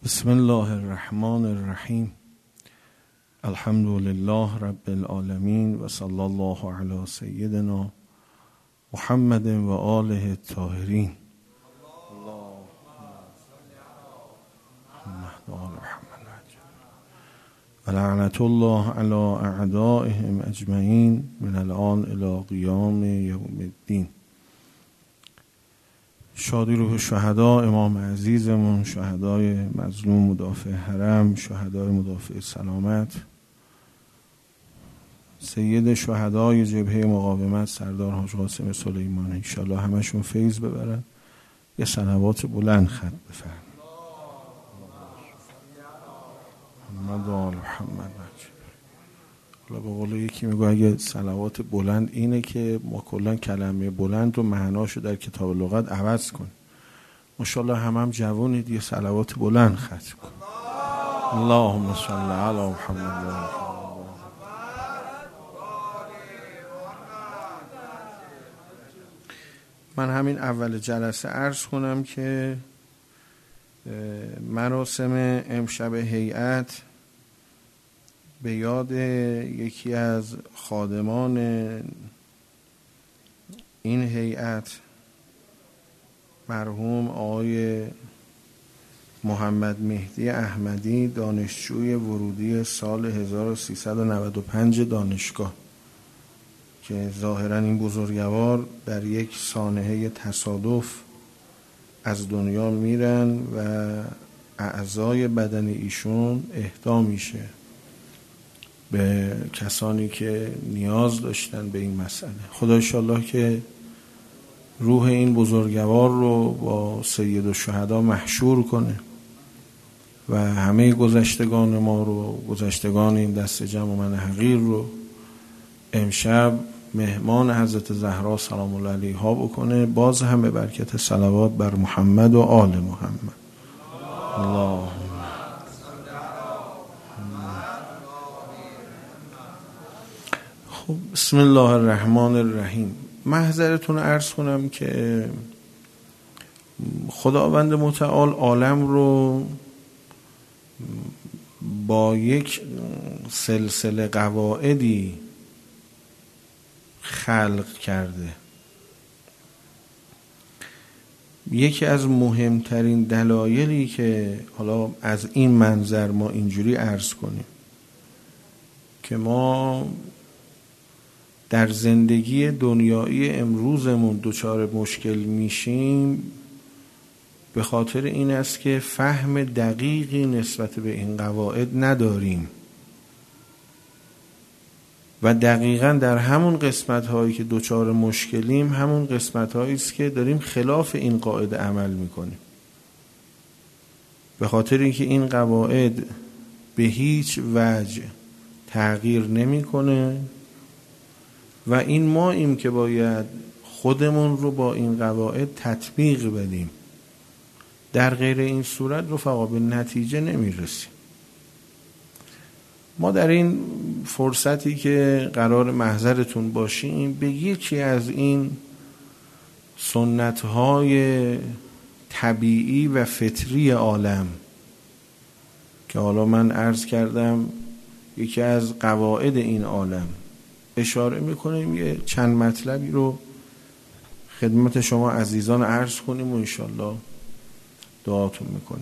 بسم الله الرحمن الرحیم. الحمد لله رب العالمین و صلی الله علی سیدنا محمد و آله الطاهرین. و لعنت الله علی اعدائهم اجمعین من الان الی قیام یوم الدین. شادی روح شهدا امام عزیزمون، شهدای مظلوم مدافع حرم، شهدای مدافع سلامت، سید شهدای جبهه مقاومت سردار حاج قاسم سلیمانی، انشالله همشون فیض ببرن. یه صلوات بلند ختم بفرمایید. محمد و آل محمد. حالا به قول یکی میگه اگه صلوات بلند اینه که ما کلا کلمه بلند رو معناشو در کتاب لغت عوض کنیم. ماشاءالله هم جوونید، یه صلوات بلند ختم کن. اللهم صل علی محمد و آل من همین اول جلسه عرض کنم که مراسم امشب هیئت به یاد یکی از خادمان این هیئت، مرحوم آقای محمد مهدی احمدی، دانشجوی ورودی سال 1395 دانشگاه، که ظاهرا این بزرگوار در یک سانحه تصادف از دنیا میرن و اعضای بدن ایشون اهدا میشه به کسانی که نیاز داشتن به این مسئله. خدا انشالله که روح این بزرگوار رو با سید الشهدا محشور کنه و همه گذشتگان ما رو، گذشتگان این دست جمع من حقیر رو امشب مهمان حضرت زهرا سلام الله علیها بکنه. باز هم به برکت صلوات بر محمد و آل محمد. الله بسم الله الرحمن الرحیم. محضرتون عرض کنم که خداوند متعال عالم رو با یک سلسله قواعدی خلق کرده. یکی از مهمترین دلایلی که حالا از این منظر ما اینجوری عرض کنیم که ما در زندگی دنیایی امروزمون دچار مشکل میشیم، به خاطر این است که فهم دقیقی نسبت به این قواعد نداریم و دقیقاً در همون قسمت هایی که دچار مشکلیم همون قسمت هایی است که داریم خلاف این قاعده عمل میکنیم، به خاطر اینکه این قواعد به هیچ وجه تغییر نمیکنه و این ماییم که باید خودمون رو با این قواعد تطبیق بدیم. در غیر این صورت رفقا به نتیجه نمیرسیم. ما در این فرصتی که قرار محضرتون باشیم به یکی از این سنت‌های طبیعی و فطری عالم که حالا من عرض کردم یکی از قواعد این عالم اشاره میکنیم، یه چند مطلبی رو خدمت شما عزیزان عرض کنیم و انشالله دعاتون میکنیم.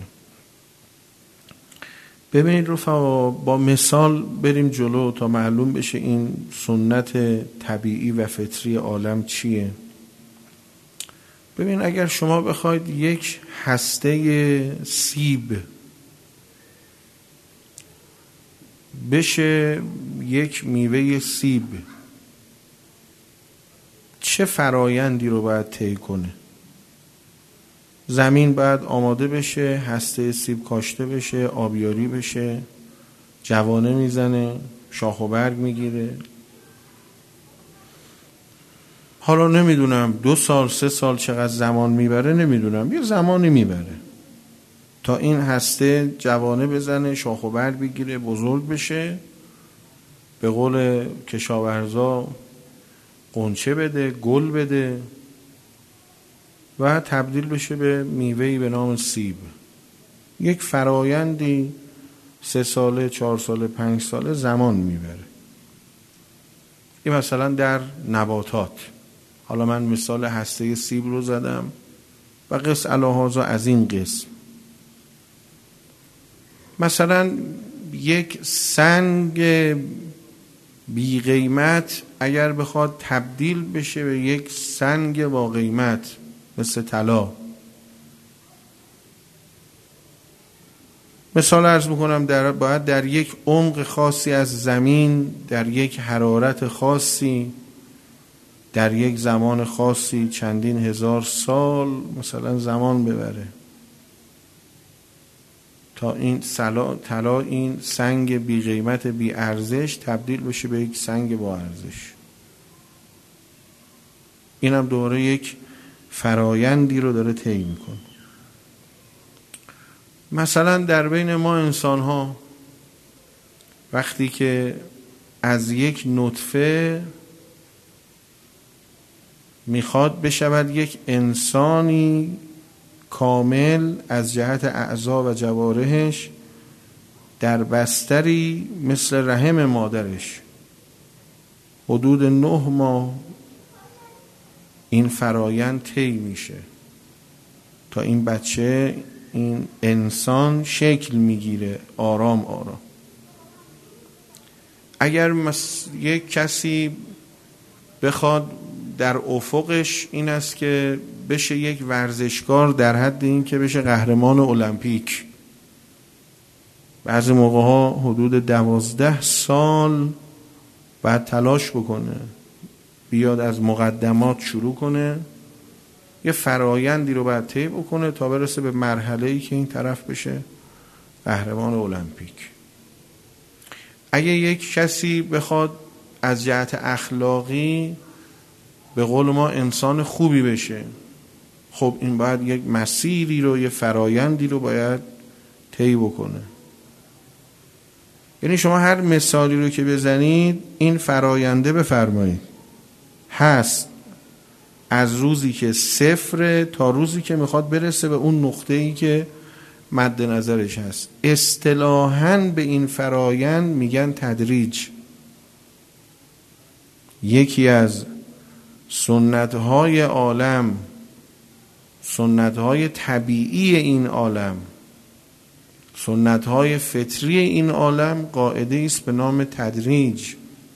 ببینید رفقا، با مثال بریم جلو تا معلوم بشه این سنت طبیعی و فطری عالم چیه. ببین، اگر شما بخواید یک هسته سیب بشه یک میوه سیب، چه فرایندی رو باید طی کنه؟ زمین باید آماده بشه، هسته سیب کاشته بشه، آبیاری بشه، جوانه میزنه، شاخ و برگ میگیره. حالا نمیدونم 2 سال 3 سال چقدر زمان میبره، نمیدونم، یه زمانی میبره تا این هسته جوانه بزنه، شاخ و برگ بگیره، بزرگ بشه، به قول کشاورزا قنچه بده، گل بده و تبدیل بشه به میوه‌ای به نام سیب. یک فرایندی 3 ساله، 4 ساله، 5 ساله زمان میبره. این مثلا در نباتات، حالا من مثال هسته سیب رو زدم و قص علی‌هذا از این قسم. مثلا یک سنگ بی قیمت اگر بخواد تبدیل بشه به یک سنگ با قیمت مثل طلا، مثال عرض میکنم، باید در یک عمق خاصی از زمین، در یک حرارت خاصی، در یک زمان خاصی چندین هزار سال مثلا زمان ببره تا این طلا، این سنگ بی قیمت بی ارزش تبدیل بشه به یک سنگ با ارزش. اینم دوره یک فرایندی رو داره طی میکنه. مثلا در بین ما انسان ها وقتی که از یک نطفه میخواد بشود یک انسانی کامل از جهت اعضا و جوارحش در بستری مثل رحم مادرش، حدود 9 ماه این فرایند طی میشه تا این بچه، این انسان شکل میگیره آرام آرام. اگر یک کسی بخواد در افقش این است که بشه یک ورزشکار در حد این که بشه قهرمان المپیک، بعضی موقع ها حدود 12 سال بعد تلاش بکنه، بیاد از مقدمات شروع کنه، یه فرایندی رو باید طی بکنه تا برسه به مرحله‌ای که این طرف بشه قهرمان المپیک. اگه یک کسی بخواد از جهت اخلاقی به قول ما انسان خوبی بشه، خب این باید یک مسیری رو، یه فرایندی رو باید طی بکنه. یعنی شما هر مثالی رو که بزنید این فراینده بفرمایید هست، از روزی که 0 تا روزی که میخواد برسه به اون نقطه‌ای که مد نظرش هست. اصطلاحاً به این فرایند میگن تدریج. یکی از سنت‌های عالم، سنت‌های طبیعی این عالم، سنت‌های فطری این عالم قاعده است به نام تدریج،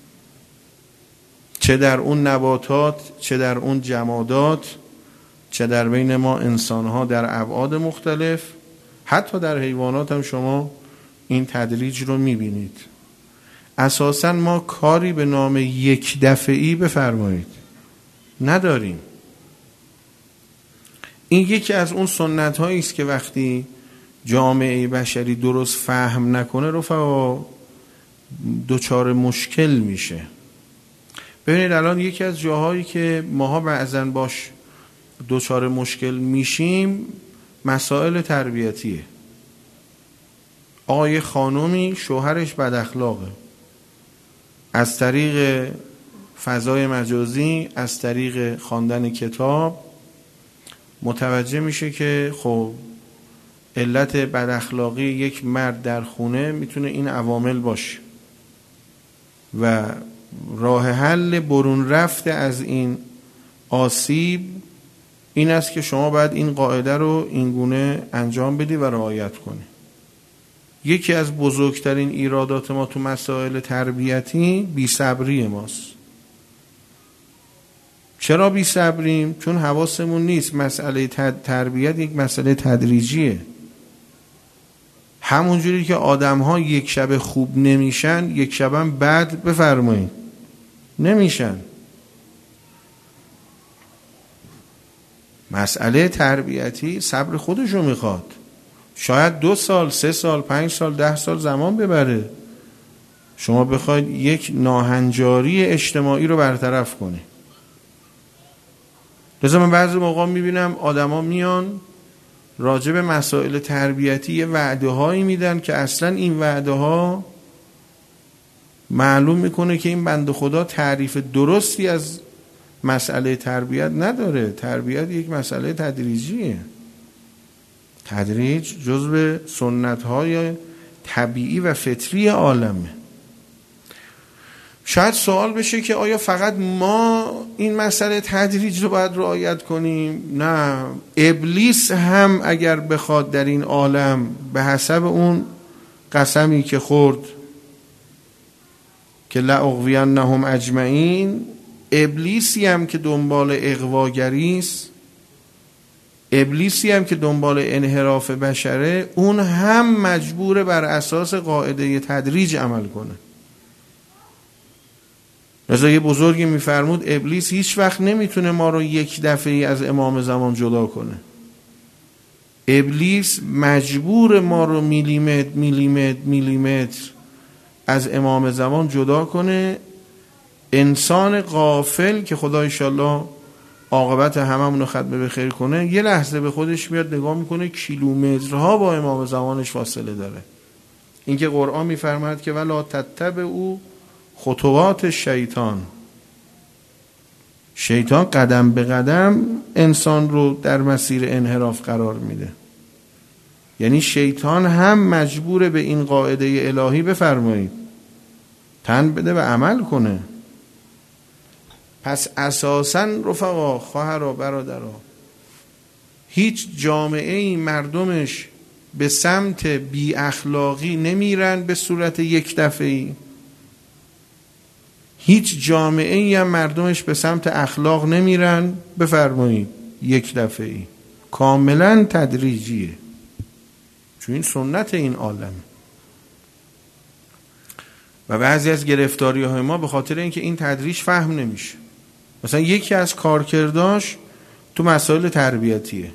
چه در اون نباتات، چه در اون جمادات، چه در بین ما انسان‌ها در ابعاد مختلف، حتی در حیوانات هم شما این تدریج رو می‌بینید. اساساً ما کاری به نام یک دفعی بفرمایید نداریم. این یکی از اون سنت‌هایی است که وقتی جامعه بشری درست فهم نکنه رفقا دچار مشکل میشه. ببینید الان یکی از جاهایی که ماها بعضاً باش دچار مشکل میشیم مسائل تربیتیه. آقای خانومی شوهرش بد اخلاقه، از طریق فضای مجازی، از طریق خواندن کتاب متوجه میشه که خب علت بد اخلاقی یک مرد در خونه میتونه این عوامل باشه و راه حل برون رفته از این آسیب این است که شما باید این قاعده رو اینگونه انجام بدی و رعایت کنی. یکی از بزرگترین ایرادات ما تو مسائل تربیتی بی‌صبری ماست. چرا بی‌صبریم؟ چون حواسمون نیست مسئله تربیت یک مسئله تدریجیه. همونجوری که آدم‌ها یک شب خوب نمیشن یک شبم بد بفرمایید نمیشن. مسئله تربیتی صبر خودشو میخواد. شاید 2 سال، 3 سال، 5 سال، 10 سال زمان ببره شما بخواید یک ناهنجاری اجتماعی رو برطرف کنی. لذا من بعضی موقع میبینم آدما میان راجع به مسائل تربیتی یه وعده هایی میدن که اصلا این وعده ها معلوم میکنه که این بنده خدا تعریف درستی از مسئله تربیت نداره. تربیت یک مسئله تدریجیه. تدریج جزو سنت‌های طبیعی و فطری عالمه. شاید سوال بشه که آیا فقط ما این مسئله تدریج رو باید رعایت کنیم؟ نه، ابلیس هم اگر بخواد در این عالم به حسب اون قسمی که خورد که لأغوینهم اجمعین، ابلیسی هم که دنبال اغواگری است، ابلیسی هم که دنبال انحراف بشره، اون هم مجبور بر اساس قاعده تدریج عمل کنه. لذا یه بزرگی میفرمود ابلیس هیچ وقت نمیتونه ما رو یک دفعه از امام زمان جدا کنه. ابلیس مجبور ما رو میلیمتر از امام زمان جدا کنه. انسان غافل که خدا انشالله عاقبت هممون رو ختم به خیر کنه، یه لحظه به خودش میاد نگاه میکنه کیلومترها با امام زمانش فاصله داره. این که قرآن میفرماید که ولا تتبعوا خطوات شیطان، شیطان قدم به قدم انسان رو در مسیر انحراف قرار میده. یعنی شیطان هم مجبوره به این قاعده الهی بفرمایید تن بده و عمل کنه. پس اساساً رفقا، خواهرها، برادرها، هیچ جامعه‌ای مردمش به سمت بی اخلاقی نمیرن به صورت یک دفعه‌ای، هیچ جامعه‌ای هم مردمش به سمت اخلاق نمیرن بفرمایید یک دفعه‌ای، کاملا تدریجیه، چون این سنت این عالم. و بعضی از گرفتاری‌های ما به خاطر اینکه این تدریج فهم نمیشه. مثلا یکی از کارکرداش تو مسائل تربیتیه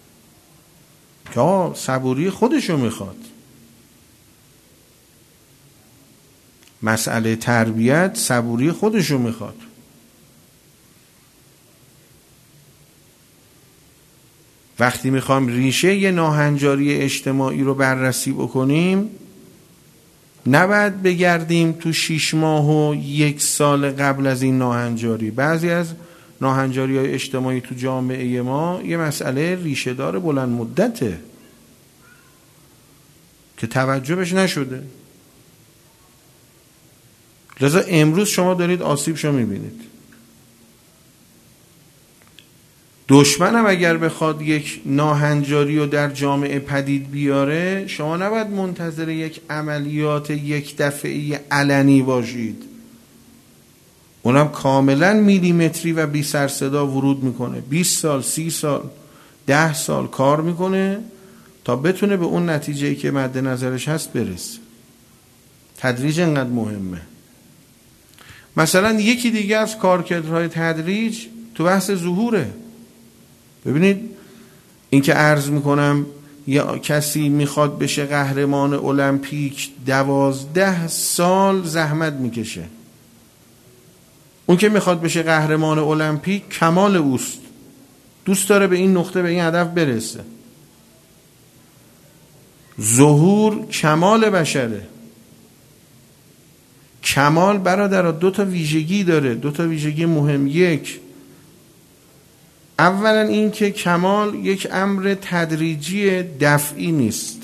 که صبوری خودشو میخواد. مسئله تربیت صبوری خودشو میخواد. وقتی میخوام ریشه یه ناهنجاری اجتماعی رو بررسی بکنیم، نباید بگردیم تو 6 ماه و 1 سال قبل از این ناهنجاری. بعضی از ناهنجاری های اجتماعی تو جامعه ما یه مسئله ریشه دار بلند مدته که توجه بهش نشده. لذا امروز شما دارید آسیبشو میبینید. دشمنم اگر بخواد یک ناهنجاری رو در جامعه پدید بیاره، شما نباید منتظر یک عملیات یک دفعه‌ای علنی باشید. اونم کاملا میلیمتری و بی سر صدا ورود میکنه. 20 سال، 30 سال، 10 سال کار میکنه تا بتونه به اون نتیجه‌ای که مد نظرش هست برسه. تدریج انقدر مهمه. مثلا یکی دیگه از کارکردهای تدریج تو بحث ظهوره. ببینید این که عرض میکنم یا کسی میخواد بشه قهرمان المپیک 12 سال زحمت میکشه. اون که میخواد بشه قهرمان المپیک کمال اوست، دوست داره به این نقطه، به این هدف برسه. ظهور کمال بشره. کمال برادر 2 تا ویژگی داره، 2 تا ویژگی مهم. یک، اولا این که کمال یک امر تدریجی دفعی نیست،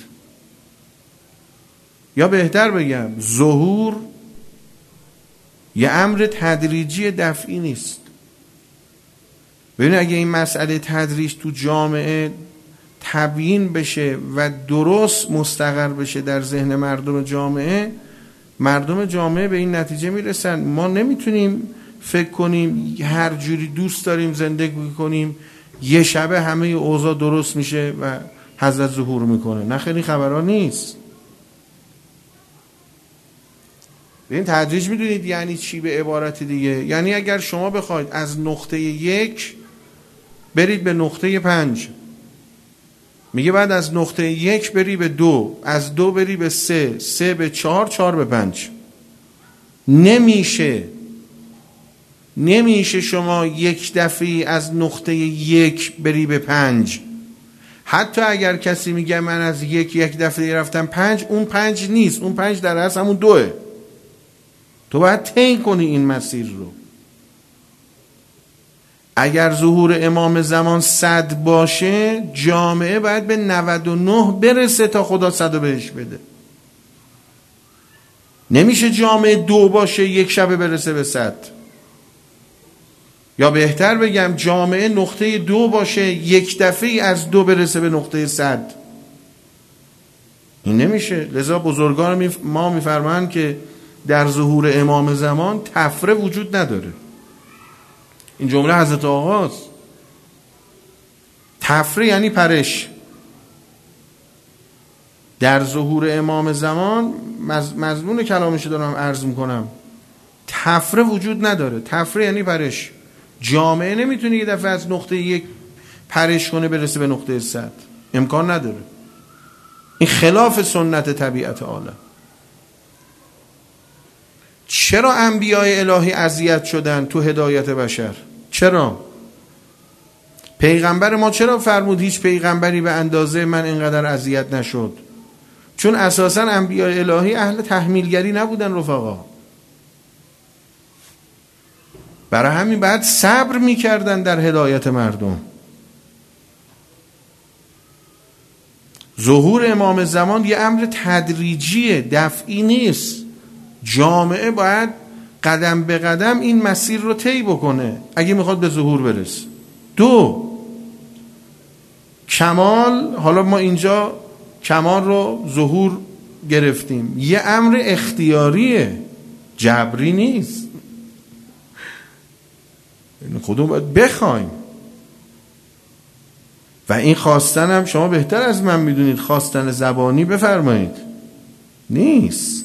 یا بهتر بگم ظهور یه امر تدریجی دفعی نیست. ببینید اگه این مسئله تدریج تو جامعه تبیین بشه و درست مستقر بشه در ذهن مردم جامعه به این نتیجه میرسن ما نمیتونیم فکر کنیم هر جوری دوست داریم زندگی کنیم یه شبه همه اوضاع درست میشه و حضرت ظهور میکنه. نه خیلی خبرها نیست. به این تدریج میدونید یعنی چی به عبارت دیگه؟ یعنی اگر شما بخواید از نقطه 1 برید به نقطه 5، میگه بعد از نقطه 1 بری به 2، از 2 بری به 3، 3 به 4، 4 به 5. نمیشه شما یک دفعه از نقطه 1 بری به 5. حتی اگر کسی میگه من از 1 دفعه رفتم 5، اون 5 نیست، اون 5 در اصل همون 2. تو باید طی کنی این مسیر رو. اگر ظهور امام زمان 100 باشه، جامعه باید به 99 برسه تا خدا 100 بهش بده. نمیشه جامعه 2 باشه یک شبه برسه به 100. یا بهتر بگم جامعه نقطه 2 باشه یک دفعه از 2 برسه به نقطه 100. این نمیشه. لذا بزرگان ما میفرمایند که در ظهور امام زمان تفره وجود نداره. این جمله حضرت آقاست. تفره یعنی پرش. در ظهور امام زمان مضمون کلامش دارم عرض میکنم، تفره وجود نداره. تفره یعنی پرش. جامعه نمیتونه یه دفعه از نقطه 1 پرش کنه برسه به نقطه 100. امکان نداره. این خلاف سنت طبیعت عالم. چرا انبیاء الهی اذیت شدن تو هدایت بشر؟ چرا؟ پیغمبر ما چرا فرمود هیچ پیغمبری به اندازه من اینقدر اذیت نشد؟ چون اساساً انبیاء الهی اهل تحمیلگری نبودن رفقا. برای همین بعد صبر میکردن در هدایت مردم. ظهور امام زمان یه امر تدریجیه، دفعی نیست. جامعه باید قدم به قدم این مسیر رو طی بکنه اگه میخواد به ظهور برسه. 2 کمال. حالا ما اینجا کمال رو ظهور گرفتیم، یه امر اختیاریه، جبری نیست. خودمون باید بخوایم. و این خواستن هم شما بهتر از من میدونید، خواستن زبانی بفرمایید نیست.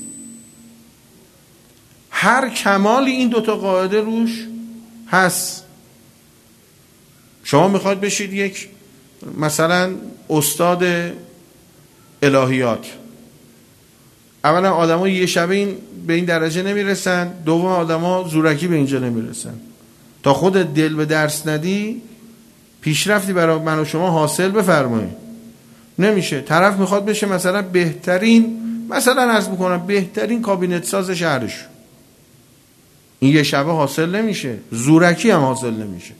هر کمالی این 2 قاعده روش هست. شما میخواد بشید یک مثلا استاد الهیات، اولا آدم ها یه شبه به این درجه نمیرسن، دوم آدم ها زورکی به اینجا نمیرسن. تا خود دل به درس ندی پیشرفتی برای من و شما حاصل بفرمایید نمیشه. طرف میخواد بشه مثلا بهترین، مثلا عرض میکنم بهترین کابینت ساز شهرش، این یه شبه حاصل نمیشه، زورکی هم حاصل نمیشه.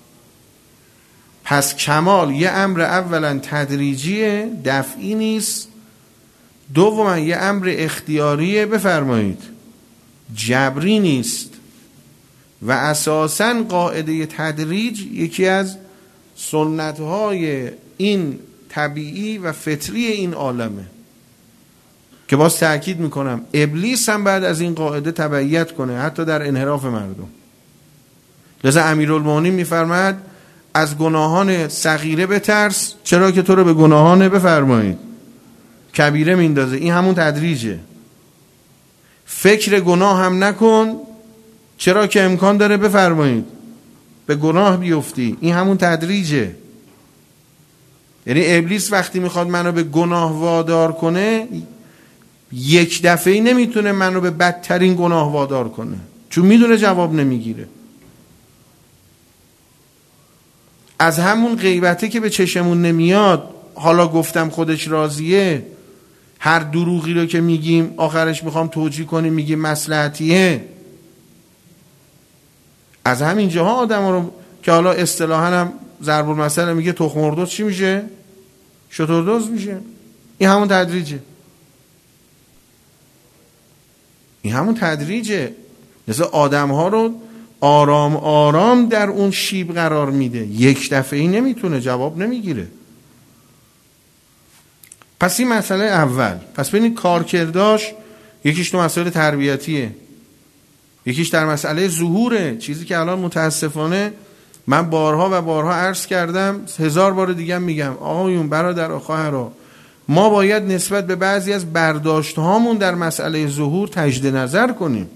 پس کمال یه امر اولا تدریجیه، دفعی نیست. دوما یه امر اختیاریه، بفرمایید، جبری نیست. و اساساً قاعده تدریج یکی از سنت‌های این طبیعی و فطری این عالمه که باز تأکید میکنم ابلیس هم بعد از این قاعده تبعیت کنه، حتی در انحراف مردم. لذا امیرالمومنین میفرماید از گناهان صغیره بترس، چرا که تو رو به گناهان بفرمایید کبیره میندازه. این همون تدریجه. فکر گناه هم نکن، چرا که امکان داره بفرمایید به گناه بیفتی. این همون تدریجه. یعنی ابلیس وقتی میخواد منو به گناه وادار کنه، یک دفعه‌ای نمیتونه منو به بدترین گناه وادار کنه، چون میدونه جواب نمیگیره. از همون غیبته که به چشمون نمیاد، حالا گفتم خودش راضیه، هر دروغی رو که میگیم آخرش میخوام توجیه کنیم میگیم مصلحتیه. از همین جاها آدم رو که حالا اصطلاحاً هم ضرب المثل میگه تخم مرغ چی میشه؟ شتردوز میشه. این همون تدریجه. این همون تدریجه. مثلا آدم ها رو آرام آرام در اون شیب قرار میده، یک دفعه‌ای نمیتونه، جواب نمیگیره. پس این مسئله اول. پس ببینید کارکرداش یکیش تو مسئله تربیتیه، یکیش در مسئله ظهوره. چیزی که الان متاسفانه من بارها و بارها عرض کردم، 1000 بار دیگه میگم، آقایون، برادر، خواهرها، ما باید نسبت به بعضی از برداشت هامون در مسئله ظهور تجدید نظر کنیم.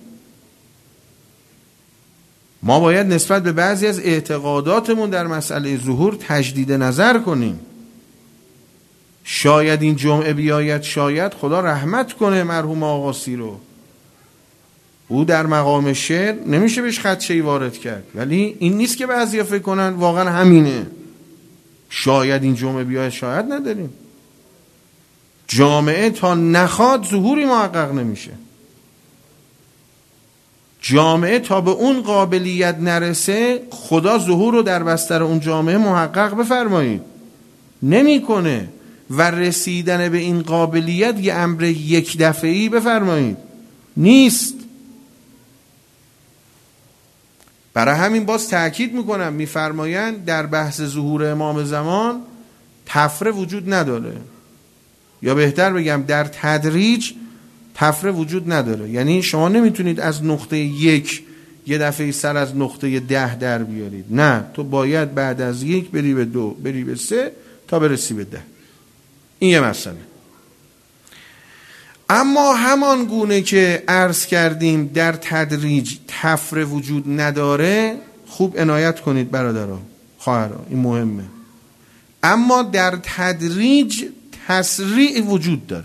ما باید نسبت به بعضی از اعتقاداتمون در مسئله ظهور تجدید نظر کنیم. شاید این جمعه بیاید، شاید خدا رحمت کنه مرحوم آقاسی رو، او در مقام شعر نمیشه بهش خدشه‌ای وارد کرد، ولی این نیست که بعضیا فکر کنن واقعا همینه. شاید این جمعه بیاید، شاید نداریم. جامعه تا نخواد ظهوری محقق نمیشه. جامعه تا به اون قابلیت نرسه خدا ظهور رو در بستر اون جامعه محقق بفرمایید نمیکنه و رسیدن به این قابلیت یه امر یک دفعه‌ای بفرمایید نیست. برای همین باز تأکید میکنم، میفرمایند در بحث ظهور امام زمان طفره وجود نداره، یا بهتر بگم در تدریج طفره وجود نداره. یعنی شما نمیتونید از نقطه 1 یه دفعه سر از نقطه 10 در بیارید، نه، تو باید بعد از 1 بری به 2، بری به 3 تا برسی به 10. این یه مسئله. اما همان گونه که عرض کردیم در تدریج طفره وجود نداره، خوب عنایت کنید برادران خواهران، این مهمه. اما در تدریج تسریع وجود داره.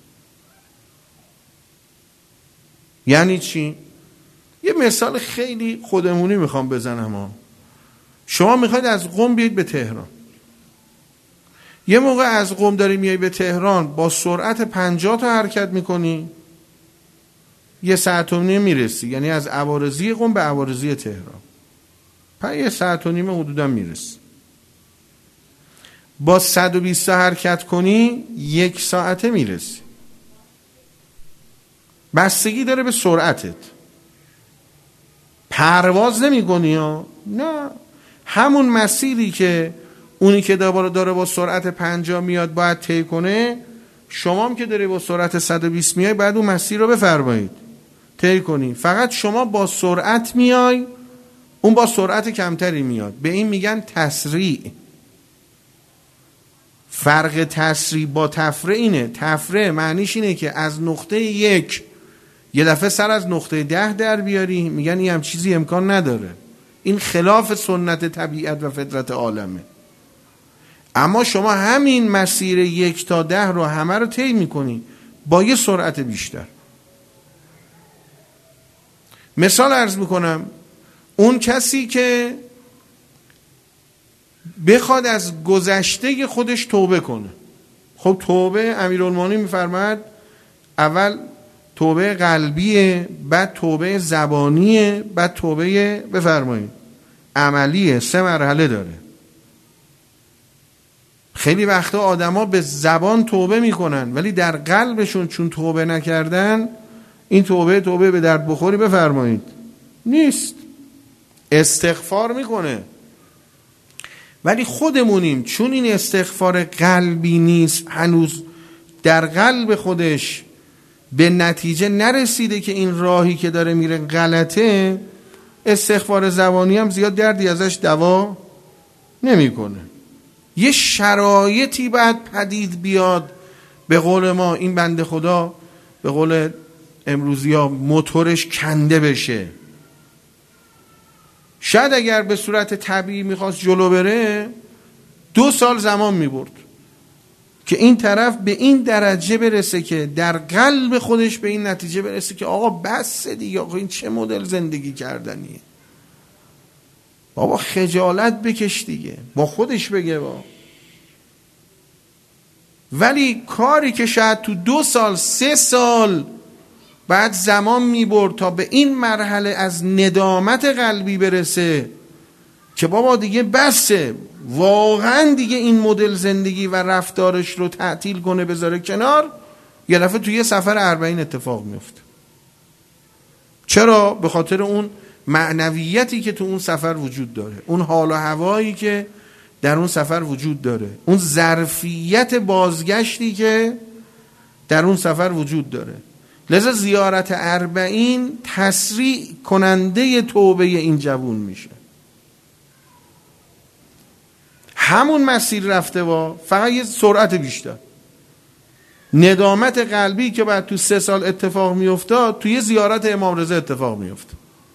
یعنی چی؟ یه مثال خیلی خودمونی میخوام بزنم. شما میخواید از قم بیاید به تهران، یه موقع از قم داری میای به تهران با سرعت 50 تا حرکت میکنی، 1.5 ساعت میرسی. یعنی از عوارضی قم به عوارضی تهران 1.5 ساعت حدودا میرسی. با 120 تا حرکت کنی 1 ساعته میرسی. بستگی داره به سرعتت. پرواز نمی کنی ها، نه، همون مسیری که اونی که داره با سرعت 50 میاد باید طی کنه، شما هم که داری با سرعت 120 میای باید اون مسیر رو بفرمایید طی کنی. فقط شما با سرعت میای، اون با سرعت کمتری میاد. به این میگن تسریع. فرق تسریع با طفره اینه. طفره معنیش اینه که از نقطه 1 یه دفعه سر از نقطه 10 در بیاری، میگن این هم چیزی امکان نداره، این خلاف سنت طبیعت و فطرت عالمه. اما شما همین مسیر 1 تا 10 رو همه رو طی میکنی با یه سرعت بیشتر. مثال عرض میکنم، اون کسی که بخواد از گذشته خودش توبه کنه، خب توبه امیرالمومنین میفرماید اول توبه قلبیه، بعد توبه زبانیه، بعد توبه بفرمایید عملیه. 3 مرحله داره. خیلی وقتا آدما به زبان توبه میکنن ولی در قلبشون چون توبه نکردن، این توبه به درد بخوری بفرمایید نیست. استغفار میکنه ولی خودمونیم چون این استغفار قلبی نیست، هنوز در قلب خودش به نتیجه نرسیده که این راهی که داره میره غلطه، استغفار زبانی هم زیاد دردی ازش دوا نمیکنه. یه شرایطی باید پدید بیاد، به قول ما این بنده خدا به قول امروزی ها موتورش کنده بشه. شاید اگر به صورت طبیعی میخواست جلو بره 2 سال زمان میبرد که این طرف به این درجه برسه که در قلب خودش به این نتیجه برسه که آقا بس دیگه، آقا این چه مدل زندگی کردنیه، بابا خجالت بکش دیگه، با خودش بگه با. ولی کاری که شاید تو 2 سال 3 سال بعد زمان میبرد تا به این مرحله از ندامت قلبی برسه که بابا دیگه بسه، واقعا دیگه این مدل زندگی و رفتارش رو تعطیل کنه بذاره کنار، یه دفعه توی سفر 40 اتفاق میفته. چرا؟ به خاطر اون معنویتی که تو اون سفر وجود داره، اون حال و هوایی که در اون سفر وجود داره، اون ظرفیت بازگشتی که در اون سفر وجود داره. لذا زیارت 40 تسریع کننده توبه این جوون میشه. همون مسیر رفته با فقط یه سرعت بیشتر. ندامت قلبی که بعد تو 3 سال اتفاق میافتاد توی زیارت امام رضا اتفاق میافت.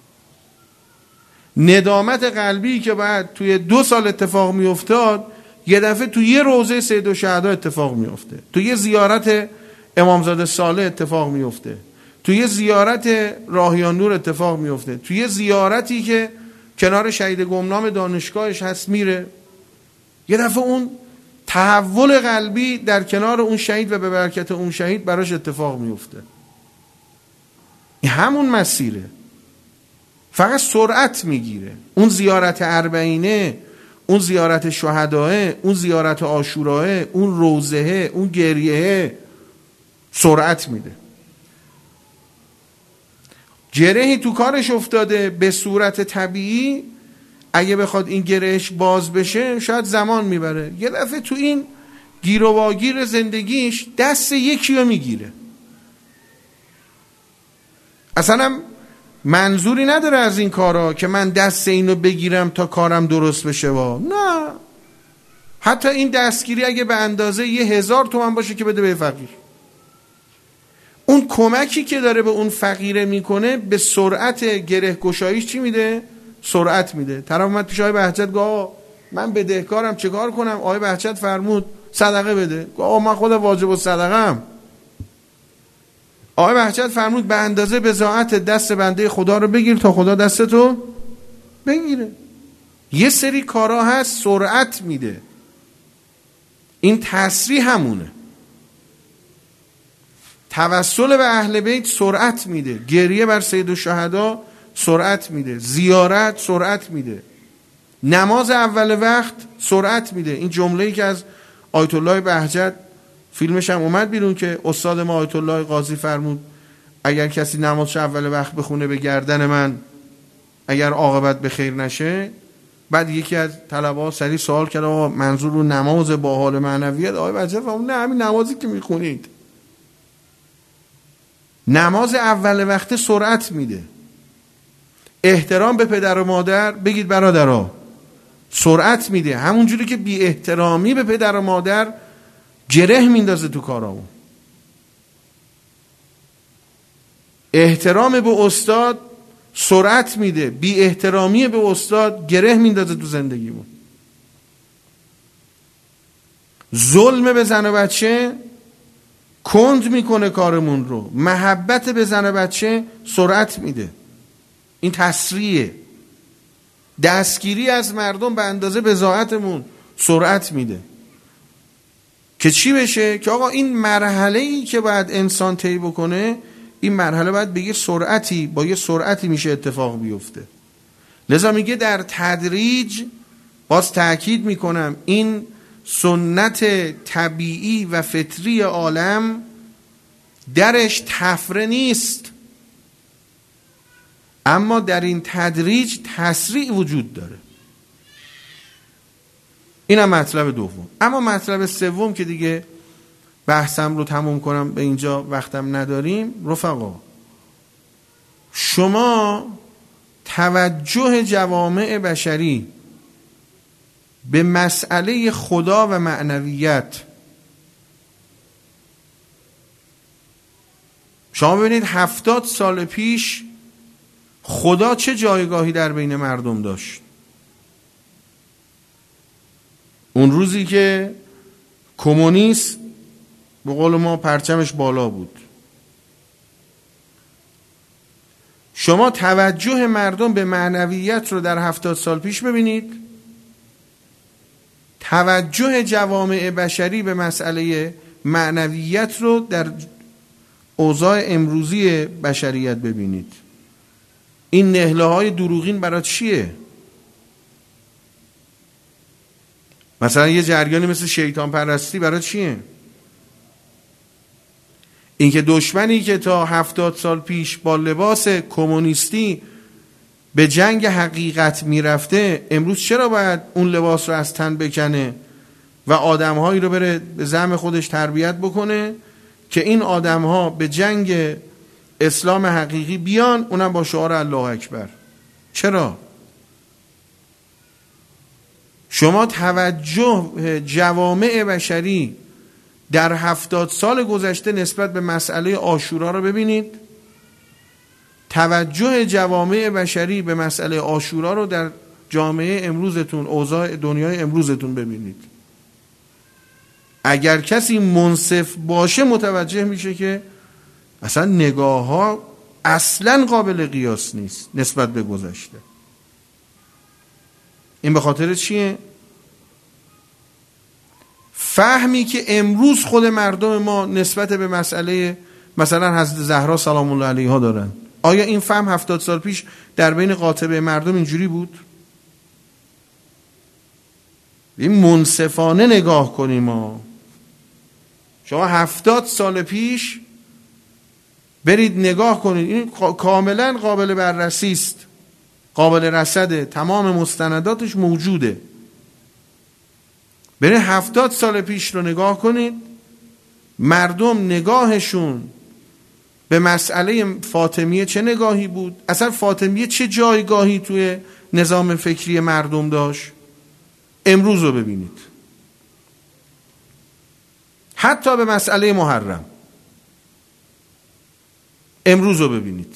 ندامت قلبی که بعد توی 2 سال اتفاق میافتاد یه دفعه توی یه روضه سید الشهدا اتفاق میافته، توی یه زیارت امامزاده صالح اتفاق میفته، توی یه زیارت راهیان نور اتفاق میفته، توی یه زیارتی که کنار شهید گمنام دانشگاهش هست میره، یه دفعه اون تحول قلبی در کنار اون شهید و به برکت اون شهید براش اتفاق میفته. این همون مسیره. فقط سرعت میگیره. اون زیارت اربعینه، اون زیارت شهداه، اون زیارت عاشوراه، اون روزه، اون گریه سرعت میده. گرهی تو کارش افتاده به صورت طبیعی، اگه بخواد این گرهش باز بشه شاید زمان میبره. یه دفعه تو این گیر و واگیر زندگیش دست یکی رو میگیره. اصلا منظوری نداره از این کارا که من دست اینو بگیرم تا کارم درست بشه نه. حتی این دستگیری اگه به اندازه 1000 تومان باشه که بده به فقیر، اون کمکی که داره به اون فقیره میکنه به سرعت گره گشاییش چی میده؟ سرعت میده. طرف اومد پیش آقای بهجت گفت من بدهکارم چه کار کنم؟ آقای بهجت فرمود صدقه بده. گفت من خود واجب الصدقه‌ام. آقای بهجت فرمود به اندازه بضاعت دست بنده خدا رو بگیر تا خدا دستتو بگیره. یه سری کارا هست سرعت میده. این تسریع همونه. توسل به اهل بیت سرعت میده. گریه بر سید الشهدا سرعت میده. زیارت سرعت میده. نماز اول وقت سرعت میده. این جمله‌ای که از آیت الله بهجت فیلمش هم اومد بیرون که استاد ما آیت الله قاضی فرمود اگر کسی نمازش اول وقت بخونه به گردن من اگر عاقبت به خیر نشه. بعد یکی از طلبه‌ها سریع سوال کرد آقا منظور رو نماز با حال معنویت؟ آقای بهجت فرمود نه همین نمازی که میخونید. نماز اول وقت سرعت میده. احترام به پدر و مادر بگید برادرها سرعت میده. همونجوری که بی احترامی به پدر و مادر گره میندازه تو کارامون. احترام به استاد سرعت میده. بی احترامی به استاد گره میندازه تو زندگیمون. ظلم به زن و بچه کند میکنه کارمون رو. محبت به زن و بچه سرعت میده. این تسریعه. دستگیری از مردم به اندازه بضاعتمون سرعت میده. که چی بشه؟ که آقا این مرحله‌ای که باید انسان طی بکنه، این مرحله باید بگیر سرعتی، با یه سرعتی میشه اتفاق بیفته. لذا میگه در تدریج، باز تأکید میکنم این سنت طبیعی و فطری عالم درش تفره نیست، اما در این تدریج تسریع وجود داره. اینم مطلب دوم. اما مطلب سوم که دیگه بحثم رو تموم کنم، به اینجا وقتم نداریم. رفقا شما توجه جوامع بشری به مسئله خدا و معنویت، شما ببینید 70 سال پیش خدا چه جایگاهی در بین مردم داشت. اون روزی که کمونیست به قول ما پرچمش بالا بود، شما توجه مردم به معنویت رو در 70 سال پیش ببینید. توجه جوامع بشری به مسئله معنویت رو در اوضاع امروزی بشریت ببینید. این نهله های دروغین برای چیه؟ مثلا یه جریانی مثل شیطان پرستی برای چیه؟ اینکه دشمنی که تا 70 سال پیش با لباس کمونیستی به جنگ حقیقت میرفته، امروز چرا باید اون لباس رو از تن بکنه و آدمهایی رو بره به زعم خودش تربیت بکنه که این آدمها به جنگ اسلام حقیقی بیان، اونم با شعار الله اکبر؟ چرا؟ شما توجه جوامع بشری در 70 سال گذشته نسبت به مسئله عاشورا رو ببینید. توجه جوامع بشری به مسئله عاشورا رو در جامعه امروزتون، اوضاع دنیای امروزتون ببینید. اگر کسی منصف باشه متوجه میشه که اصلا نگاه ها اصلا قابل قیاس نیست نسبت به گذشته. این به خاطر چیه؟ فهمی که امروز خود مردم ما نسبت به مسئله مثلا حضرت زهرا سلام الله علیها دارن. آیا این فهم 70 سال پیش در بین قاطبه مردم اینجوری بود؟ این منصفانه نگاه کنیم ما. شما 70 سال پیش برید نگاه کنید، این کاملا قابل بررسی است، قابل رصده، تمام مستنداتش موجوده. برید 70 سال پیش رو نگاه کنید، مردم نگاهشون به مسئله فاطمیه چه نگاهی بود؟ اصلا فاطمیه چه جایگاهی توی نظام فکری مردم داشت؟ امروز رو ببینید. حتی به مسئله محرم امروز رو ببینید.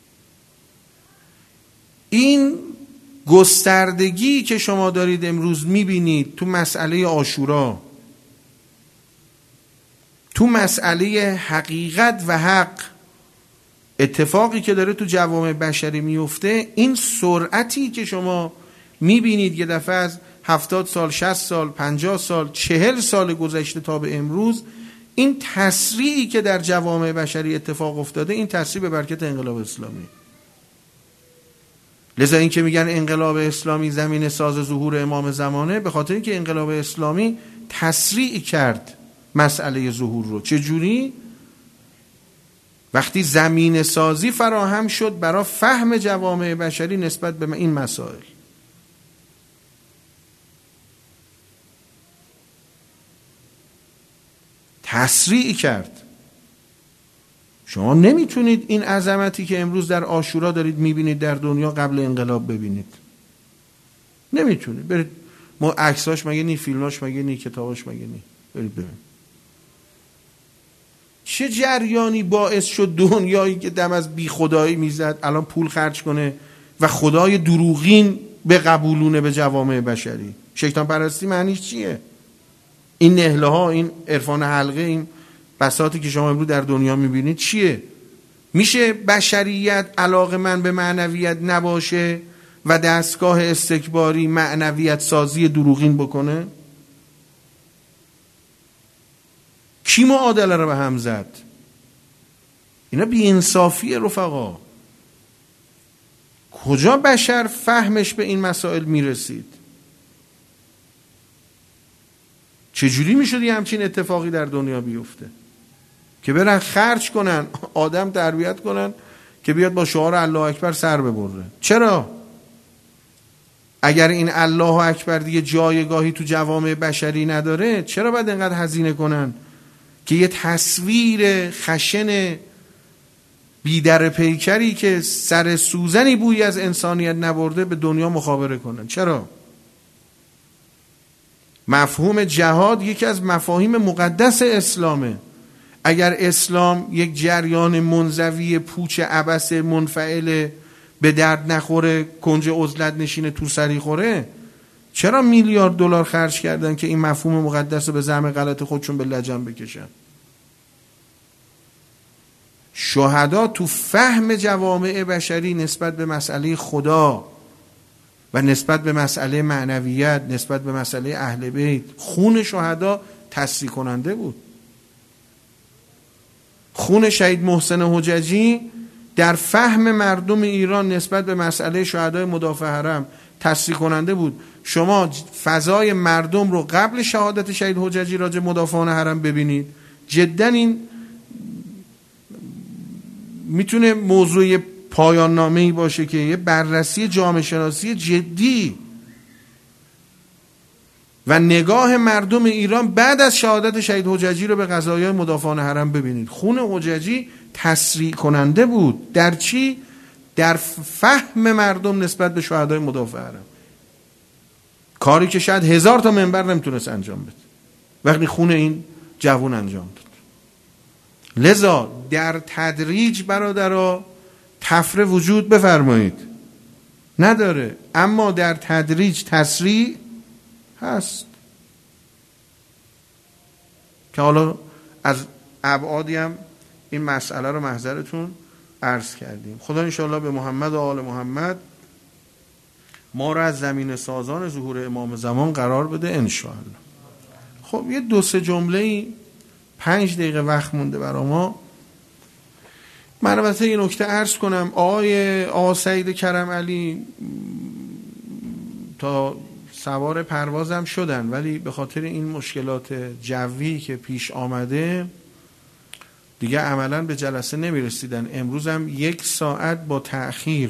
این گستردگی که شما دارید امروز میبینید تو مسئله عاشورا، تو مسئله حقیقت و حق، اتفاقی که داره تو جوامع بشری میفته، این سرعتی که شما میبینید یه دفعه از 70 سال، 60 سال، 50 سال، 40 سال گذشته تا به امروز، این تسریعی که در جوامع بشری اتفاق افتاده، این تسریع به برکت انقلاب اسلامی. لذا این که میگن انقلاب اسلامی زمین ساز ظهور امام زمانه، به خاطر اینکه انقلاب اسلامی تسریع کرد مسئله ظهور رو. چجوری؟ وقتی زمین سازی فراهم شد برای فهم جوامع بشری نسبت به این مسائل. تسریع کرد. شما نمیتونید این عظمتی که امروز در عاشورا دارید میبینید در دنیا قبل انقلاب ببینید. نمیتونید. برید ما عکساش مگه نی، فیلماش مگه نی، کتاباش مگه نی، برید ببینید. چه جریانی باعث شد دنیایی که دم از بی خدایی میزد الان پول خرج کنه و خدای دروغین به قبولونه به جوامع بشری؟ شیطان پرستی معنیش چیه؟ این نهله ها، این عرفان حلقه، این بساطی که شما امروز در دنیا میبینید چیه؟ میشه بشریت علاقه‌مند به معنویت نباشه و دستگاه استکباری معنویت سازی دروغین بکنه؟ کی معادله رو به هم زد؟ اینا بی‌انصافیه رفقا. کجا بشر فهمش به این مسائل میرسید؟ چجوری میشد یه همچین اتفاقی در دنیا بیفته که برن خرج کنن، آدم تربیت کنن که بیاد با شعار الله اکبر سر ببره؟ چرا؟ اگر این الله اکبر دیگه جایگاهی تو جوامع بشری نداره، چرا باید اینقدر هزینه کنن که یه تصویر خشن بیدر پیکری که سر سوزنی بویی از انسانیت نبرده به دنیا مخابره کنن؟ چرا؟ مفهوم جهاد یکی از مفاهیم مقدس اسلامه. اگر اسلام یک جریان منزوی پوچ عبث منفعل به درد نخوره، کنج عزلت نشینه تو سری خوره، چرا میلیارد دلار خرج کردن که این مفهوم مقدس رو به زعم غلط خودشون به لجن بکشن؟ شهدا تو فهم جوامع بشری نسبت به مسئله خدا و نسبت به مسئله معنویت، نسبت به مسئله اهل بیت، خون شهدا تصریح کننده بود. خون شهید محسن حججی در فهم مردم ایران نسبت به مسئله شهدای مدافع حرم تصریح کننده بود. شما فضای مردم رو قبل شهادت شهید حججی راجع مدافعان حرم ببینید، جدا این میتونه موضوع پایان نامه‌ای باشه که یه بررسی جامعه شناسی جدی و نگاه مردم ایران بعد از شهادت شهید حججی رو به قضایای مدافعان حرم ببینید. خون حججی تسریع کننده بود. در چی؟ در فهم مردم نسبت به شهدای مدافع حرم. کاری که شاید 1000 تا منبر نمیتونست انجام بده وقتی خون این جوان انجام داد. لذا در تدریج برادرها طفره وجود بفرمایید نداره، اما در تدریج تسریع هست که حالا از ابعادی هم این مسئله رو محضرتون عرض کردیم. خدا انشاءالله به محمد و آل محمد ما رو از زمین سازان ظهور امام زمان قرار بده انشاءالله. خب یه 2-3 جمله 5 دقیقه وقت مونده برای ما. من البته یه نکته عرض کنم، آقا سعید کرم علی تا سوار پروازم شدن، ولی به خاطر این مشکلات جوی که پیش آمده دیگه عملاً به جلسه نمیرسیدن. امروز هم 1 ساعت با تأخیر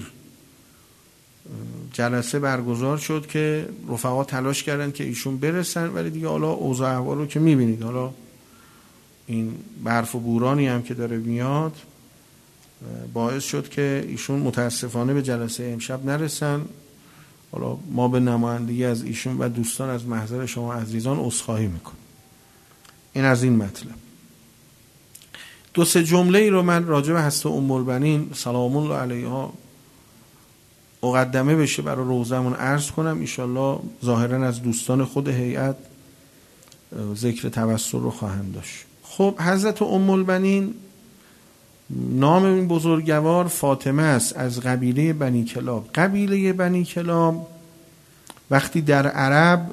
جلسه برگزار شد که رفقا تلاش کردن که ایشون برسن، ولی دیگه حالا اوضاع احوال رو که میبینید، حالا این برف و بورانی هم که داره میاد باعث شد که ایشون متاسفانه به جلسه امشب نرسن. حالا ما به نمایندگی از ایشون و دوستان از محضر شما عزیزان عذرخواهی میکنیم. این از این مطلب. 2-3 جمله ای رو من راجع به هسته ام البنین سلام الله علیها مقدمه بشه برای روزمون عرض کنم. انشالله ظاهرا از دوستان خود هیئت ذکر توسل رو خواهند داشت. خب حضرت ام البنین نام این بزرگوار فاطمه است، از قبیله بنی کلاب. قبیله بنی کلاب وقتی در عرب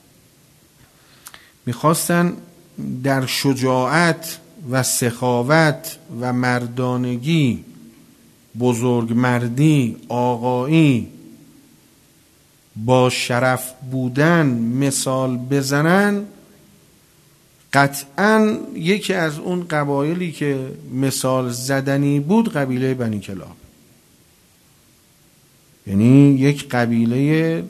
میخواستن در شجاعت و سخاوت و مردانگی، بزرگمردی، آقایی، با شرف بودن مثال بزنن، قطعاً یکی از اون قبایلی که مثال زدنی بود قبیله بنی کلاب. یعنی یک قبیله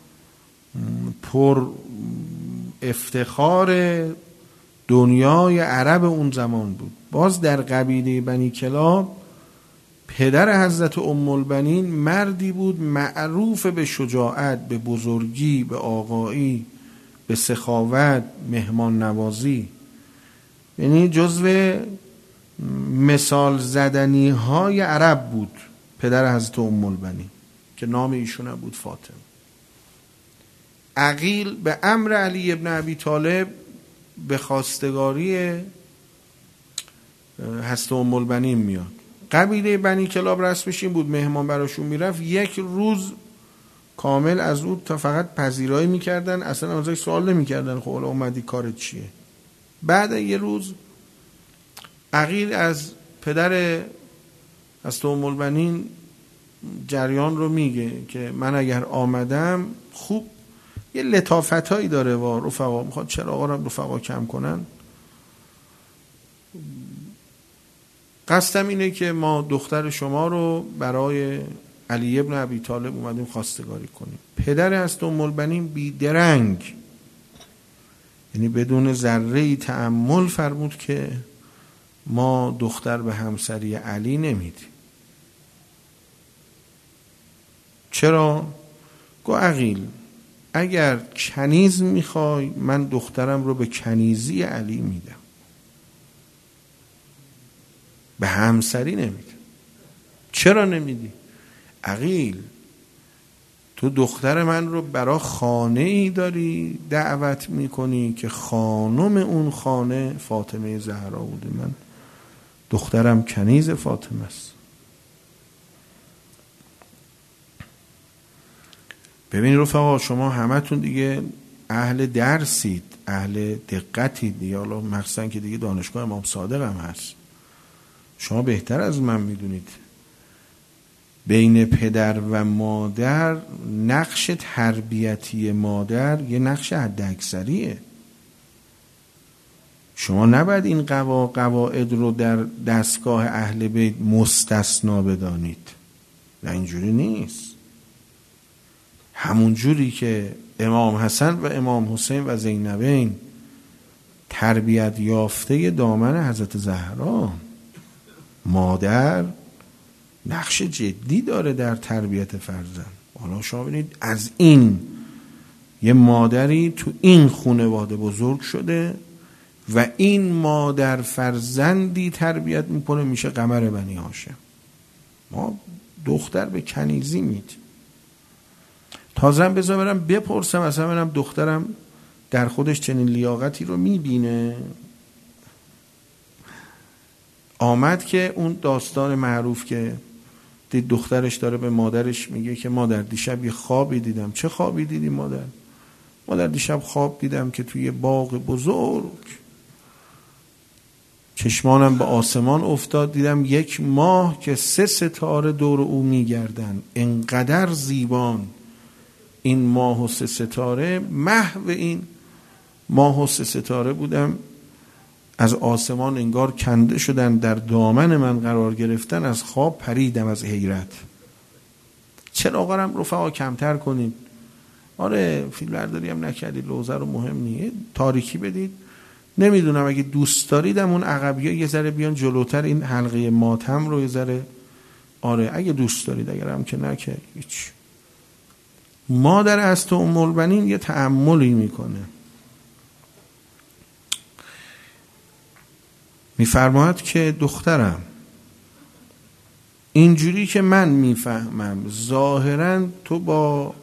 پر افتخار دنیای عرب اون زمان بود. باز در قبیله بنی کلاب پدر حضرت ام البنین مردی بود معروف به شجاعت، به بزرگی، به آقایی، به سخاوت، مهمان نوازی. یعنی جزو مثال زدنی های عرب بود پدر حضرت ام البنین که نام ایشون بود فاطمه. عقیل به امر علی ابن ابی طالب به خواستگاری حضرت ام البنین میاد. قبیله بنی کلاب رسمش این بود مهمان براشون میرفت 1 روز کامل از او تا فقط پذیرایی میکردن، اصلا ازش سوال نمیکردن خب حالا اومدی کارت چیه. بعد 1 روز عقیل از پدر حضرت ام البنین جریان رو میگه که من اگر آمدم خوب یه لطافتایی داره و رفقا میخواد چراغا رو رفقا کم کنن. قصدم اینه که ما دختر شما رو برای علی ابن ابی طالب اومدیم خواستگاری کنیم. پدر حضرت ام البنین بیدرنگ، یعنی بدون ذره‌ای تأمل فرمود که ما دختر به همسری علی نمیدیم. چرا؟ گو عقیل اگر کنیز میخوای من دخترم رو به کنیزی علی میدم، به همسری نمیدم. چرا نمیدی؟ عقیل تو دختر من رو برای خانه ای داری دعوت میکنی که خانم اون خانه فاطمه زهرا بوده، من دخترم کنیز فاطمه است. ببین رفقا شما همتون دیگه اهل درسید، اهل دقتید دیگه، حالا مخصوصا که دیگه دانشگاه امام صادق هم هست. شما بهتر از من میدونید بین پدر و مادر نقش تربیتی مادر یه نقش حداکثریه. شما نباید این قواعد رو در دستگاه اهل بیت مستثنا بدانید، نه اینجوری نیست. همون جوری که امام حسن و امام حسین و زینبین تربیت یافته دامن حضرت زهرا، مادر نقش جدی داره در تربیت فرزند. حالا شما ببینید از این یه مادری تو این خانواده بزرگ شده و این مادر فرزندی تربیت میکنه میشه قمر بنی هاشم. ما دختر به کنیزی میدیم. تازه بذار برم بپرسم اصلا منم دخترم در خودش چنین لیاقتی رو میبینه. آمد که اون داستان معروف که دید دخترش داره به مادرش میگه که مادر دیشب یه خوابی دیدم. چه خوابی دیدی مادر؟ مادر دیشب خواب دیدم که توی باغ بزرگ چشمانم به آسمان افتاد، دیدم یک ماه که 3 ستاره دور او میگردن. انقدر زیبان این ماه و 3 ستاره، محو این ماه و 3 ستاره بودم. از آسمان انگار کنده شدن، در دامن من قرار گرفتن. از خواب پریدم از حیرت. چراغا هم رفقا کمتر کنید. آره فیلم برداری هم نکردید، لوزه رو مهم نیست، تاریکی بدید. نمیدونم اگه دوست داریدم اون عقبی‌ها یه ذره بیان جلوتر، این حلقه ماتم رو یه ذره، آره اگه دوست دارید، اگر هم که نه که هیچ. مادر است و ام البنین یه تأملی میکنه، میفرماید که دخترم، اینجوری که من میفهمم ظاهراً تو با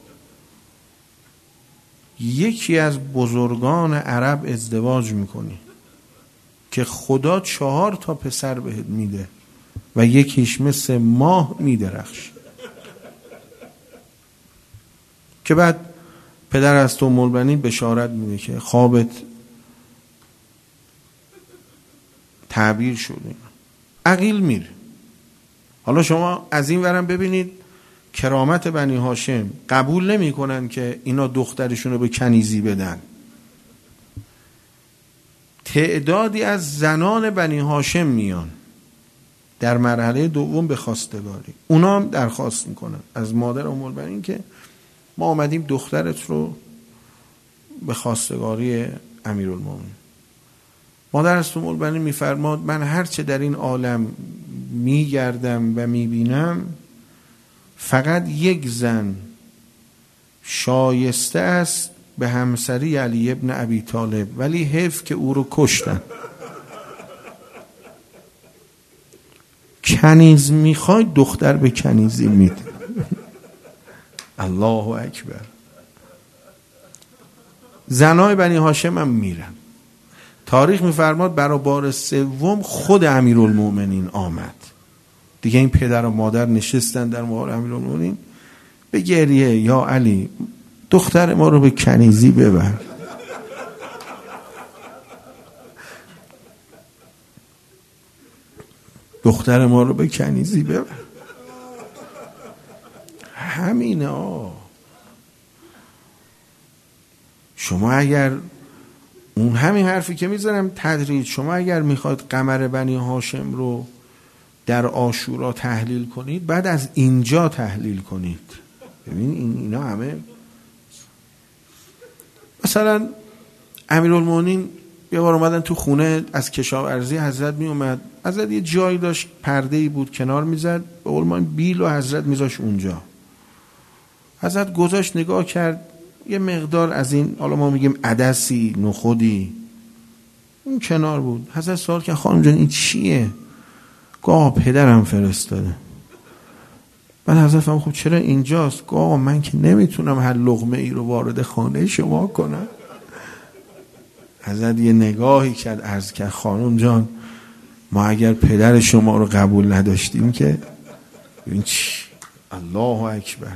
یکی از بزرگان عرب ازدواج میکنی که خدا 4 تا پسر بهت میده و یکیش مثل ماه میدرخش. که بعد پدر از تو ام البنین بشارت میده که خوابت تعبیر شده. عقیل میره. حالا شما از این ورم ببینید کرامت بنی هاشم، قبول نمی کنن که اینا دخترشون رو به کنیزی بدن. تعدادی از زنان بنی هاشم میان در مرحله دوم به خواستگاری، اونا هم درخواست میکنن از مادر ام البنین که ما آمدیم دخترت رو به خواستگاری امیرالمومنین. مادر از ام البنین میفرماد من هرچه در این عالم میگردم و میبینم، فقط یک زن شایسته است به همسری علی ابن ابی طالب، ولی حیف که او رو کشتن. کنیز میخوای، دختر به کنیزی میده. الله اکبر. زنای بنی هاشم هم میرن. تاریخ میفرماد برای بار 3 خود امیرالمومنین آمد. دیگه این پدر و مادر نشستن در مقابل امیرالمومنین به گریه، یا علی دختر ما رو به کنیزی ببر. دختر ما رو به کنیزی ببر. همینه. شما اگر اون همین حرفی که میزنم تدریج، شما اگر میخواید قمر بنی هاشم رو در عاشورا تحلیل کنید، بعد از اینجا تحلیل کنید. ببین اینا همه، مثلا امیرالمومنین یه بار اومدن تو خونه از کشاورزی، حضرت می اومد، حضرت یه جایی داشت پرده‌ای بود کنار میزد، به علمان بیل و حضرت میذاش اونجا. حضرت گذاشت نگاه کرد، یه مقدار از این، حالا ما میگیم عدسی نخودی اون کنار بود. حضرت سوال کرد خانم جان این چیه؟ گفت پدرم فرستاده. بعد حضرت فرمود خب چرا اینجاست؟ گفت آقا من که نمیتونم هر لقمه ای رو وارد خانه شما کنم. حضرت یه نگاهی کرد، عرض کرد خانم جان ما اگر پدر شما رو قبول نداشتیم که این چی؟ الله اکبر.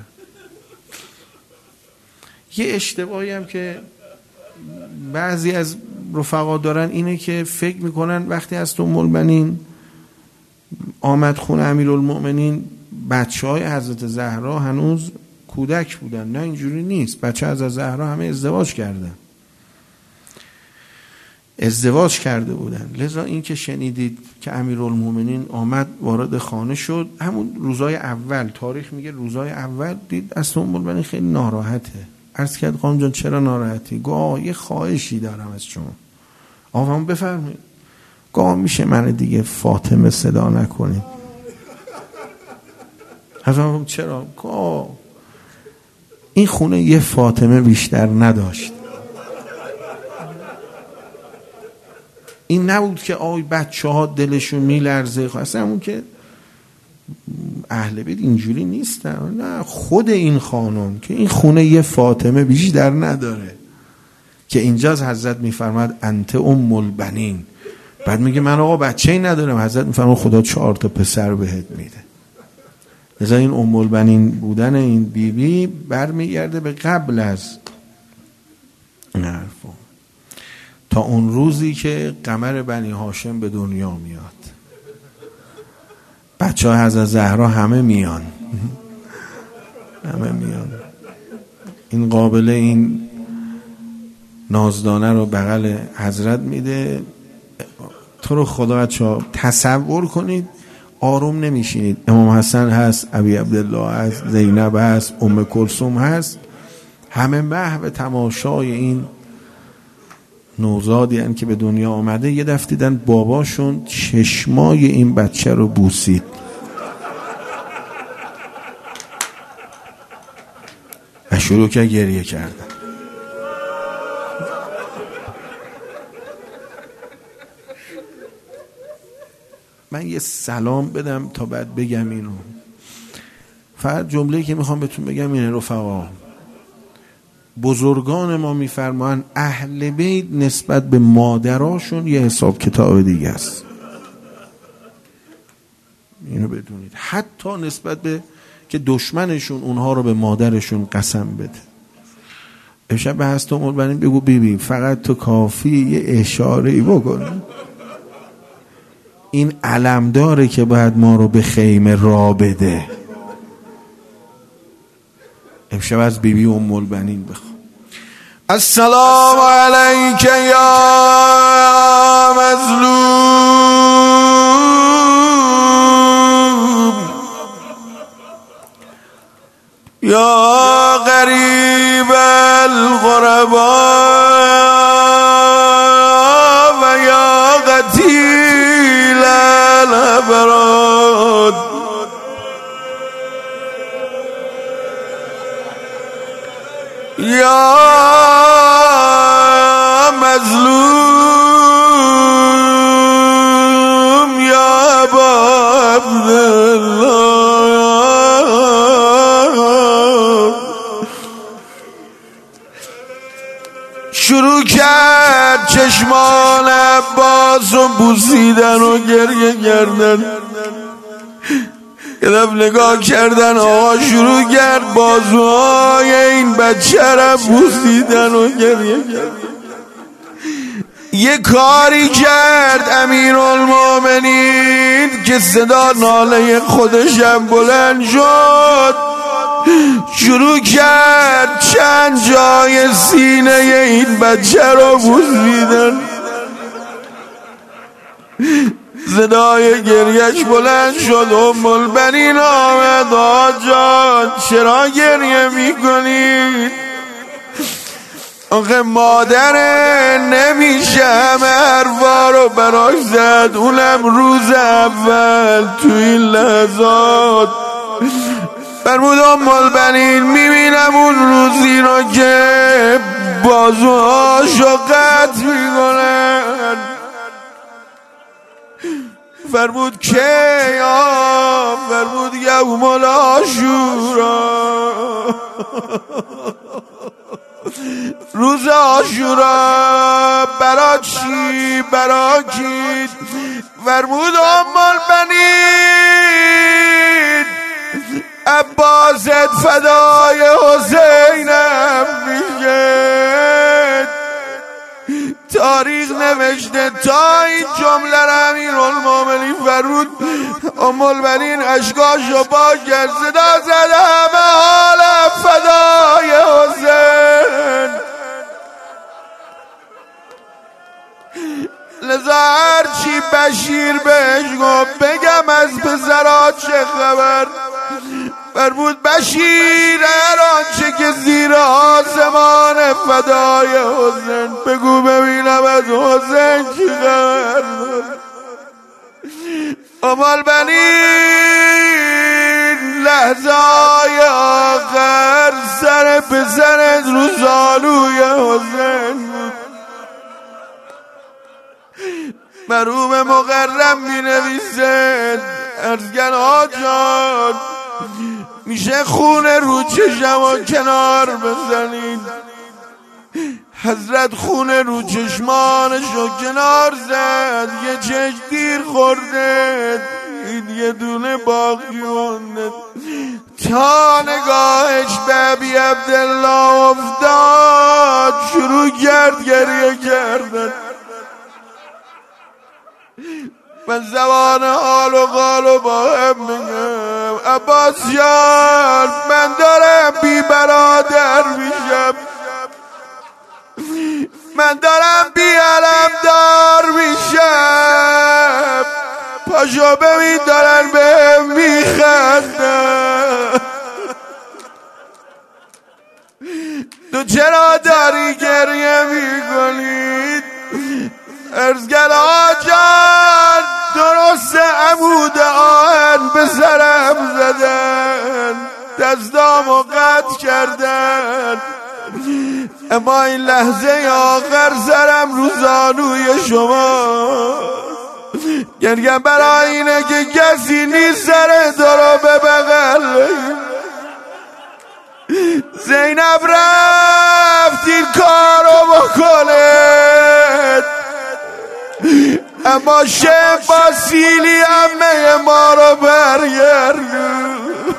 یه اشتباهی هم که بعضی از رفقا دارن اینه که فکر میکنن وقتی از ام البنین آمد خونه امیرالمومنین بچهای حضرت زهرا هنوز کودک بودن. نه اینجوری نیست. بچه حضرت زهرا همه ازدواج کرده بودن. لذا این که شنیدید که امیرالمومنین آمد وارد خانه شد، همون روزای اول، تاریخ میگه روزای اول دید از ام البنین خیلی ناراحته. عرض کرد خانم جان چرا ناراحتی؟ گفت یه خواهشی دارم از شما. آقا بفرمایید. گفت میشه من دیگه فاطمه صدا نکنید؟ حضرت چرا؟ گفت این خونه یه فاطمه بیشتر نداشت. این نبود که آی بچه ها دلشون میلرزه، اصلا همون که اهل بیت اینجوری نیستن. نه، خود این خانم که این خونه یه فاطمه بیشتر نداره، که اینجاست حضرت میفرماد انت ام البنین. بعد میگه من آقا بچه‌ای ندارم. حضرت میفرماد خدا 4 تا پسر بهت میده. لذا این ام البنین بودن این بیبی برمیگرده به قبل از این حرفا. تا اون روزی که قمر بنی هاشم به دنیا میاد. بچه ها حضرت زهرا همه میان همه میان. این قابل این نازدانه رو بغل حضرت میده. تو رو خدا تصور کنید آروم نمیشینید. امام حسن هست، ابی عبدالله هست، زینب هست، ام کلثوم هست، همه محو تماشای این نوزادی که به دنیا آمده. یه دفعه دیدن باباشون چشمای این بچه رو بوسید. و شروع که گریه کردن. من یه سلام بدم تا بعد بگم اینو. فقط جمله‌ای که میخوام بهتون بگم اینه رفقا، بزرگان ما میفرمان اهل بیت نسبت به مادراشون یه حساب کتاب دیگه است. اینو بدونید. حتی نسبت به که دشمنشون اونها رو به مادرشون قسم بده. امشب به هست امور بریم بگو ببین فقط تو کافی یه اشاره‌ای بکن. این علم داره که باید ما رو به خیمه را بده. امشب از بیبی ام البنین بخوام. السلام علیک یا مظلوم یا غریب الغربا و یا قتیل الابراد یا مظلوم یا ابا عبدالله. شروع کرد چشمان عباس و بوسیدن و گریه کردن. یه دفعه نگاه کردن آقا شروع کرد بازوهای این بچه را بوسیدن و گریه کردن. یه کاری کرد امیرالمومنین که صدا ناله خودشم بلند شد. شروع کرد چند جای سینه این بچه رو بوسیدن. صدای گریهش بلند شد. ام البنین آمد. آجان چرا گریه میکنید؟ آخه مادره نمیشه همه حرفا رو براش زد، اونم روز اول تو این لحظات. فرمود ام البنین میبینم اون روزی رو که بازوهاشو قطع میکنن. فرمود که یا فرمود یوم العاشورا، روز عاشورا. برا چی؟ برا کی؟ فرمود ام البنین عباست فدای حسینم میشه. تاریخ نوشته تا این جمله را امیرالمومنین فرمود ام البنین اشکاشو پاک کرد، صدا زد همه حال فدای حسین. لذا هرچی بشیر بهش گفت بگم از پسرها چه خبر، فرمود بشیر هر آنچه که زیر آسمان فدای حسین، بگو ببینم از حسین چی خبر. ام البنین لحظه های آخر سر پسرت رو زانوی حسین بود. مرحوم مقرم می نویسد ارزگن آجان میشه خون رو چشم و کنار بزنید. حضرت خون رو چشمانشو کنار زد، یه چشم دیر خورده، این یه دونه باقی مونده. تا نگاهش به ابی عبدالله افتاد شروع کرد گریه کردن. من زبان حال و قال و با هم میگم عباس جان من دارم بی برادر میشم، من دارم بی علم دار میشم، پاشو ببین دارن به میخندن. تو چرا داری گریه میکنید؟ ارزگل آجان درست عمود آهن به سرم زدن، دستامو قطع کردن، اما این لحظه آخر سرم رو زانوی شما. گرگم برای اینه که کسی نیست سر تو رو به بغل. زینب رفت این کارو بکنه، اما شب با سیلی همه ما رو برگرد.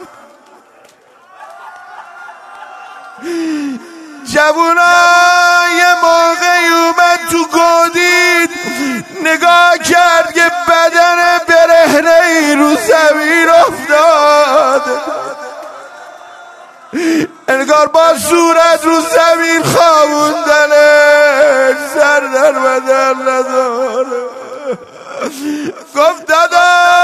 جوونا یه موقعی اومد تو گودید نگاه کرد که بدن برهنه‌ای رو زمین افتاد، انگار با صورت رو زمین خوابوندنش، سر در بدن نداره. گفت دادا